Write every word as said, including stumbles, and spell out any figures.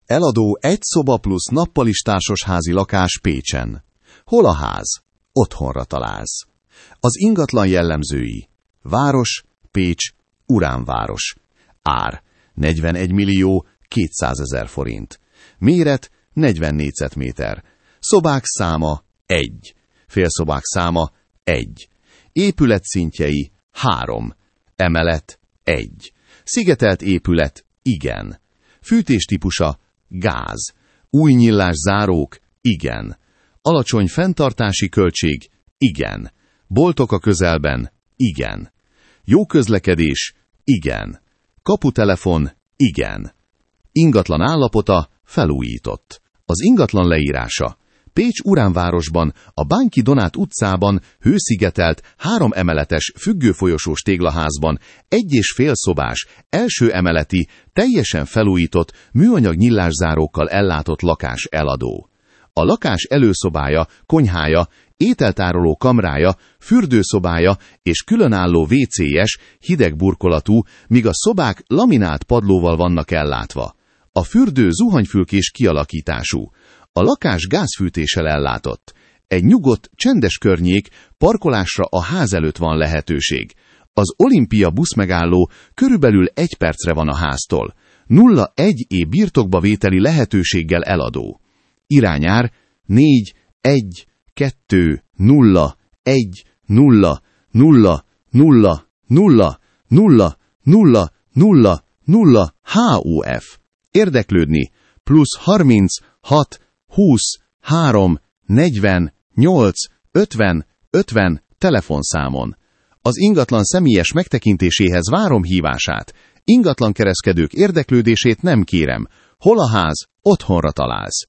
Eladó egy szoba plusz nappalis társasházi lakás Pécsen. Hol a ház? Otthonra találsz. Az ingatlan jellemzői. Város, Pécs, Uránváros. Ár negyvenegy millió kétszázezer forint. Méret negyven négyzetméter. Szobák száma egy. Félszobák száma egy. Épület szintjei három. Emelet egy. Szigetelt épület igen. Fűtés típusa gáz. Új nyílás zárók igen. Alacsony fenntartási költség igen. Boltok a közelben igen. Jó közlekedés igen. Kaputelefon igen. Ingatlan állapota felújított. Az ingatlan leírása. Pécs Uránvárosban, a Bánki Donát utcában hőszigetelt, három emeletes, függőfolyosós téglaházban, egy és fél szobás, első emeleti, teljesen felújított, műanyag nyílászárókkal ellátott lakás eladó. A lakás előszobája, konyhája, ételtároló kamrája, fürdőszobája és különálló vécéjes, hideg burkolatú, míg a szobák laminált padlóval vannak ellátva. A fürdő zuhanyfülkés kialakítású. A lakás gázfűtéssel ellátott. Egy nyugodt, csendes környék, parkolásra a ház előtt van lehetőség. Az Olimpia buszmegálló körülbelül egy percre van a háztól. nulla egy é birtokba vételi lehetőséggel eladó. Irányár négy egy kettő nulla egy nulla nulla nulla nulla nulla nulla nulla nulla há o ef. Érdeklődni plusz harminc hat húsz három negyven nyolc ötven ötven telefonszámon. Az ingatlan személyes megtekintéséhez várom hívását. Ingatlankereskedők érdeklődését nem kérem. Hol a ház, otthonra találsz.